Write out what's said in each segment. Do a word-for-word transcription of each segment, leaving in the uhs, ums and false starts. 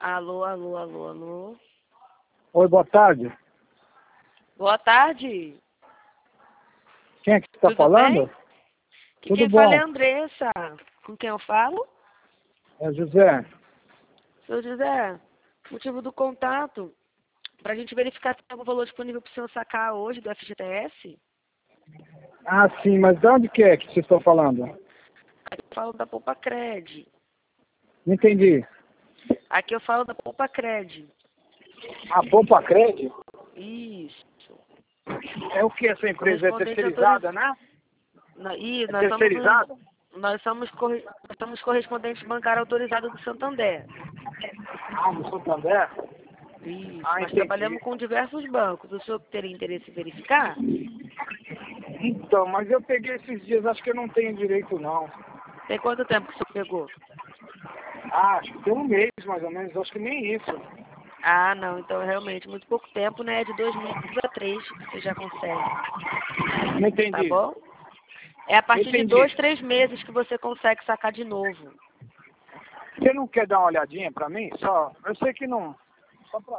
Alô, alô, alô, alô. Oi, boa tarde. Boa tarde. Quem é que está falando? Bem? Que Tudo quem bom. fala é a Andressa. Com quem eu falo? É José. Seu José, motivo do contato, para a gente verificar se tem algum valor disponível para o senhor sacar hoje do F G T S. Ah, sim, mas de onde que é que vocês estão falando? Aqui eu falo da Poupa Cred. Não entendi. Aqui eu falo da Poupa Cred. A Poupa Cred? Isso. É o que essa empresa? É Correspondente terceirizada, autoriz... né? Na- Ih, É nós somos, terceirizada? um... nós somos, corre... nós somos correspondente bancário autorizado do Santander. Ah, no Santander? Isso, Ah, nós entendi. trabalhamos com diversos bancos. O senhor teria interesse em verificar? Então, mas eu peguei esses dias, acho que eu não tenho direito, não. Tem quanto tempo que o senhor pegou? Ah, acho que tem um mês, mais ou menos, acho que nem isso. Ah, não, então é realmente muito pouco tempo, né? De dois meses a três você já consegue, Não tá entendi. bom? É a partir de Entendi. dois, três meses que você consegue sacar de novo. Você não quer dar uma olhadinha pra mim? Só, eu sei que não. Só pra...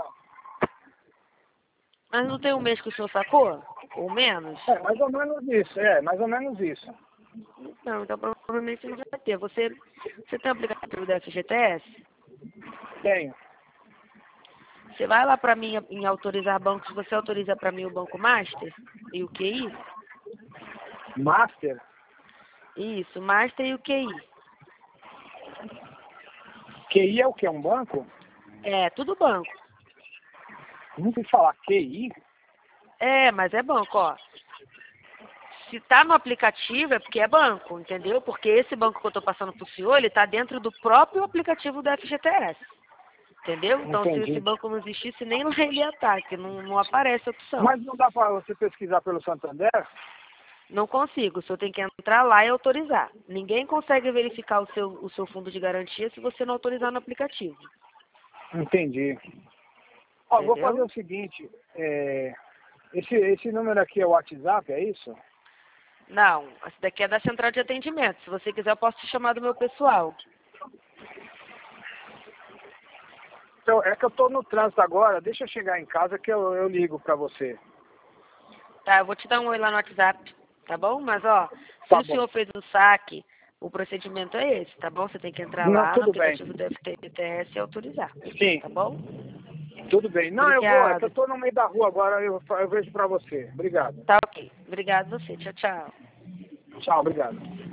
Mas não tem um mês que o senhor sacou? Ou menos? É, mais ou menos isso, é, mais ou menos isso. Não, então provavelmente não vai ter. Você, você tem o aplicativo da F G T S? Tenho. Você vai lá para mim em autorizar bancos, você autoriza para mim o Banco Master e o Q I? Master? Isso, Master e o Q I. Q I é o que? É um banco? É, tudo banco. Não sei falar Q I. É, mas é banco, ó. Se tá no aplicativo é porque é banco, entendeu? Porque esse banco que eu tô passando pro senhor, ele tá dentro do próprio aplicativo do F G T S. Entendeu? Então, se esse Entendi. banco não existisse, nem lá ele ia estar, que não, não aparece a opção. Mas não dá para você pesquisar pelo Santander? Não consigo, o senhor tem que entrar lá e autorizar. Ninguém consegue verificar o seu, o seu fundo de garantia se você não autorizar no aplicativo. Entendi. Ó, vou fazer Entendeu? o seguinte, é, esse, esse número aqui é o WhatsApp, é isso? Não, esse daqui é da central de atendimento. Se você quiser, eu posso te chamar do meu pessoal. Então, é que eu tô no trânsito agora, deixa eu chegar em casa que eu, eu ligo para você. Tá, eu vou te dar um oi lá no WhatsApp, tá bom? Mas, ó, se Tá o bom. senhor fez o saque, o procedimento é esse, tá bom? Você tem que entrar Não, lá no tudo bem. aplicativo do F G T S e autorizar, Sim, tá bom? tudo bem. Não, eu vou, é que eu Obrigado. tô no meio da rua agora, eu, eu vejo para você. Obrigado. Tá ok. Obrigado você. Tchau, tchau. Tchau, obrigado.